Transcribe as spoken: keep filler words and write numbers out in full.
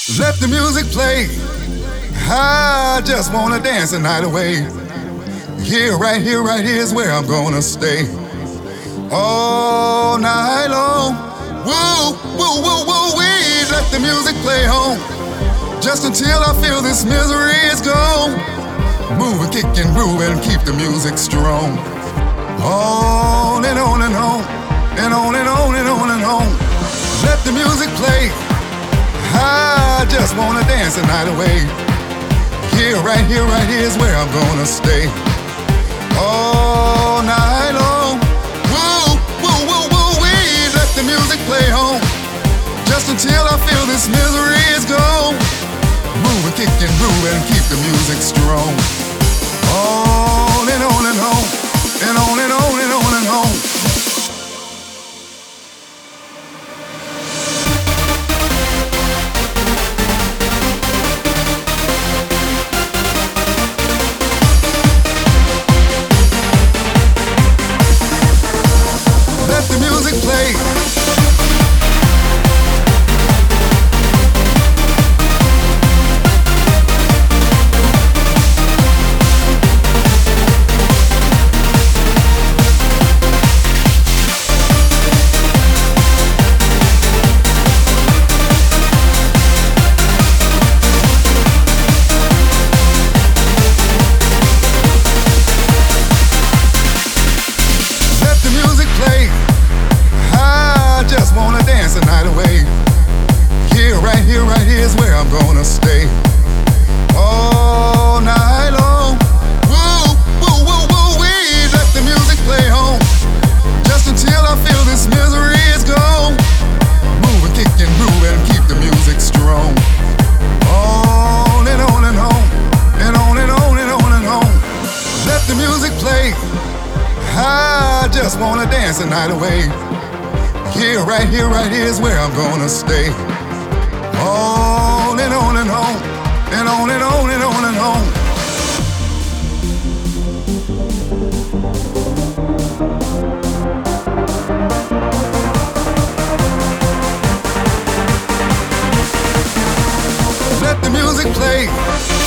Let the music play. I just wanna dance the night away. Here, right here, right here is where I'm gonna stay. All night long. Woo, woo, woo, woo, wee. Let the music play on. Just until I feel this misery is gone. Move and kick and groove and keep the music strong. On and on and on. And on and on and on and on. Let the music play. I just wanna dance the night away. Here, right here, right here is where I'm gonna stay. All night long. Woo, woo, woo, woo, wee. Let the music play on. Just until I feel this misery is gone. Move and kick and groove and keep the music strong. On and on and on. And on and on and on and on. Let the music play. Let the music play. I just wanna dance the night away. Here, right here, right here is where I'm gonna stay. All night long. Woo, woo, woo, woo, wee. Let the music play on. Just until I feel this misery is gone. Move and kick and groove and keep the music strong. On and on and on. And on and on and on and on. Let the music play. I just wanna dance the night away. Here, right here, right here is where I'm gonna stay. On and on and on. And on and on and on and on. Let the music play.